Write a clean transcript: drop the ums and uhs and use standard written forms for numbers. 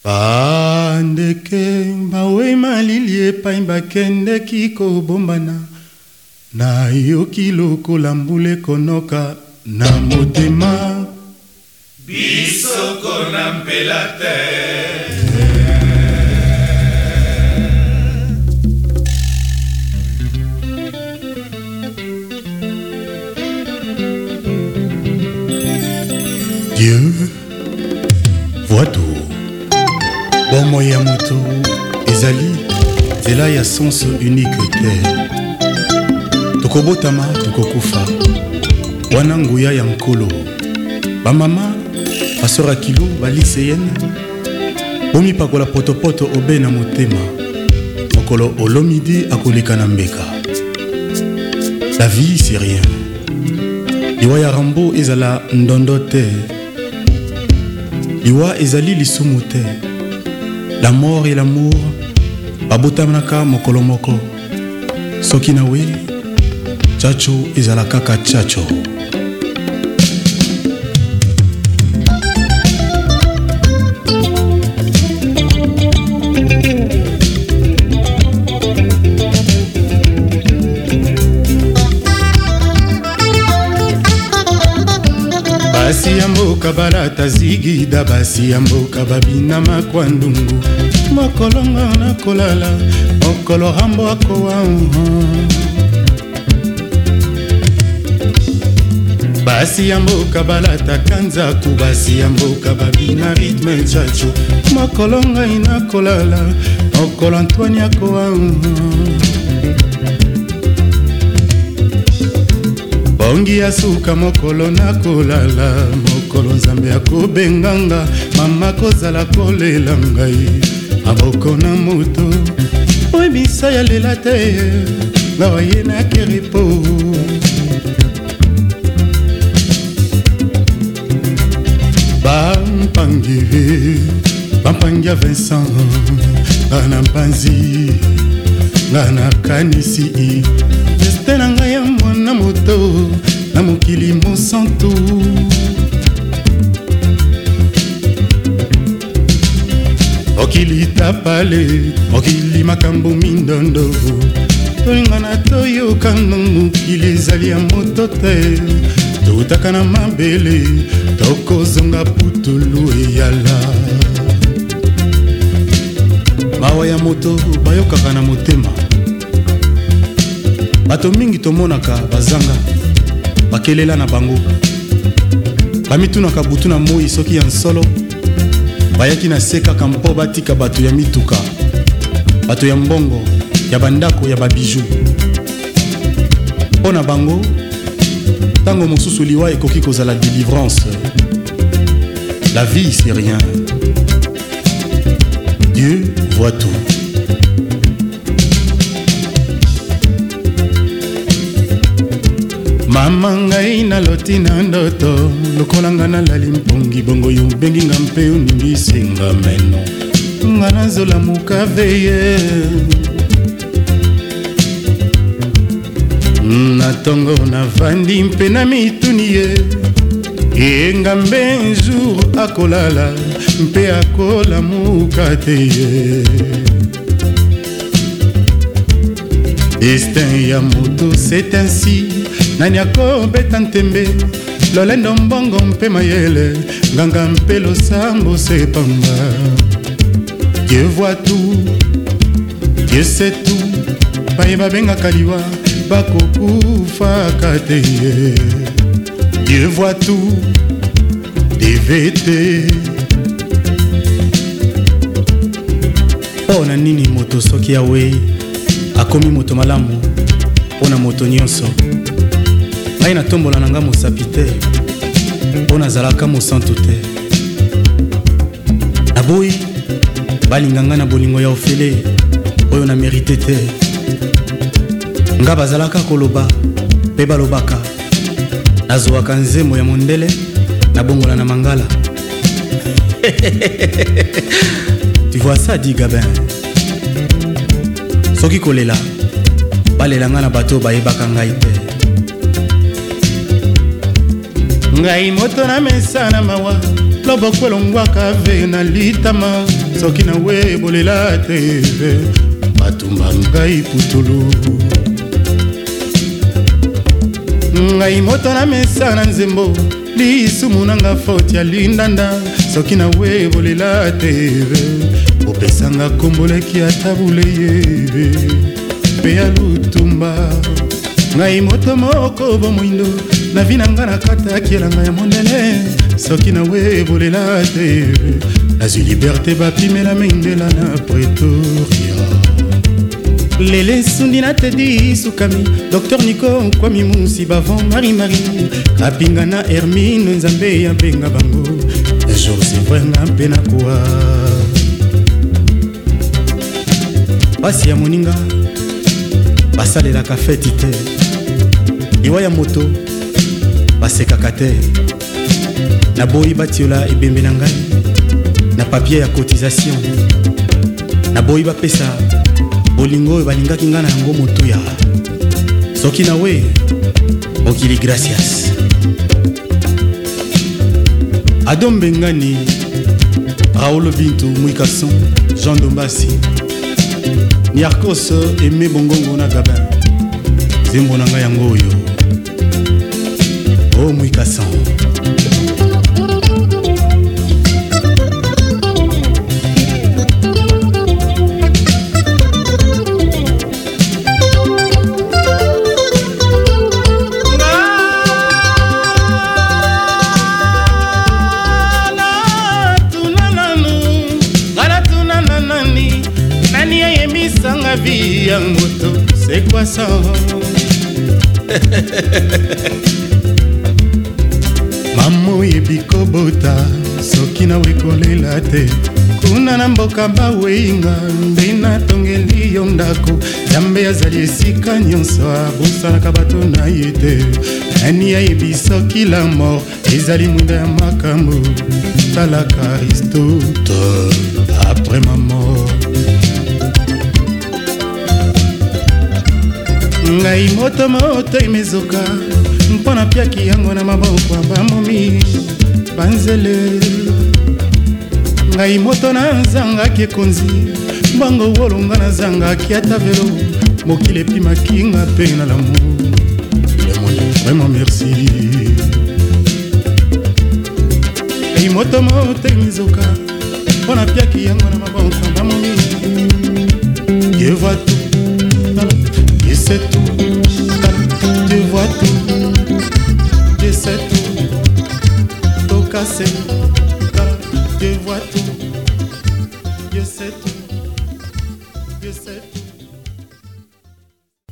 Bandeke bawe malilie paimba kende kiko bombana na yoki lokola mbule konoka na motema bisoko na mpelate. Dieu voit tout. Bon moya moto ezali zela ya sens unique te. Tokobotama tokokufa wana nguya ya nkolo. Bamama basora kilo baliseyene bomi pakola potopoto obe na motema mokolo olomidi akoleka na mbeka. La vie c'est rien. Liwa ya rambo ezala ndondo te. Liwa ezali lisumu te. La mort et l'amour babotamnaka mokolo moko. Soki nawe chacho ezala kaka chacho. Basi ya mboka balata zigida, basi ya mboka babina makwandungu. Mokolonga na kolala, mokolo hambo akowa. Basi ya mboka balata kanzaku, basi ya mboka babina ritme chacho. Mokolonga ina kolala, mokolo Antoine akowa. Bongi ya suka mokolo na kolala, mokolo nzambe akobenganga, mama kozala kolela ngai, maboko na moto, oy bisa ya lela te, ngawa ye na kerepo. Bampangi ya Vincent, ngana mpanzi, ngana kanisi, este na ngai ya mwana moto, na mokili mosantu. Mokili tapale, mokili makambo mindondo, tolingana toyokana mokili ezali ya moto te. Totaka na mabele, tokozonga putulu eyala. Mawa ya moto bayokaka na motema. Bato mingi tomonaka bazanga bakelela na bango. Bamitunaka butu na moi soki ya nsolo. Bayaki na seka kampo batika bato ya mituka, bato ya mbongo, ya bandako, ya babiju. Pona bango tango mosusu liwa ekoki kozala délivrance. La vie c'est rien. Dieu voit tout. Mama ngai na loti na ndoto, lokolanga na lali mpongi bongo yo bengi nga mpe unibisenga meno. Nga nazola muka veye na tongo na vandi mpe na mituni ye. Enga mbe jour akolala mpe akola muka te ye. Destin ya moto c'est ainsi. Nani akobeta ntembe, lolendo mbongo mpe mayele, nganga mpe losambo sepamba. Dieu voit tout, Dieu sait tout, baye babenga kaliwa, bakokufa kateye. Dieu voit tout, DVT. Pona nini moto soki yawe, akomi moto malamu, pona moto nyonso. Ngai na tombola nanga mosapi te, pona zalaka mosantu te. Naboyi balinganga na bolingo ya ofele, oyo na merite te. Nga bazalaka koloba, pe balobaka, nazwaka nzemo ya mondele, na bongola na mangala. Tu vois ça, dit Gabin. Soki kolela, balelanga na bato bayebaka ngai te. Ngai moto na mesa na mawa, loboko elongwaka ve na litama soki na we bolela te batumba ngai putulu ngai moto na mesa na nzembo lisumu nanga foti ya lindanda soki na we bolela te opesanga komboleki ata buleye mpe ya lutumba ngai moto moko bomoindo na vi na nga na kata akielanga ya mondele soki na we bolela te nazwi liberté bapimela mengela na Pretoria lele sundi na tedi sukami Dr Nico kwami musi bavon marie kapinga na Hermine nzambe ya mpenga bango jour c'est vrai nga mpe na kuwa pasi ya moninga basalelaka feti te liwa ya moto basekaka te naboyi batiola ebembe na ngai na papier ya cotisation naboyi bapesa bolingo oyo balingaki ngai na yango motuya soki na we okili gracias Adombe Ngani Raoul Bintou Mwikason Jean Dombasi Niarkos Aimé Bongongo na Gabin Zembo na ngai yango oyo O Mwikason vie ya moto c'est quoi ça mamo yebiko bota soki na wekolela te kuna na mboka baweinga nde natongeli yo ndako Nzambe azali esika nyonso abosanaka bato na ye te nani ayebi soki la mort ezali mwinda ya makambo talaka Aristote après ma mort ngai moto moto imezoka mpona piaki yango na maboko bamomi banzele ngai moto na zangaki ekonzi bango wolonga na zangaki ata velo mokili epimaki nga mpe na l'amour le monde vraiment merci ngai moto moto imezoka mpona piaki yango na maboko bamomi Dieu voit tout je sais tout, tu vois tout, je sais tout, tout cassé, tu vois tout, je sais tout, je sais tout.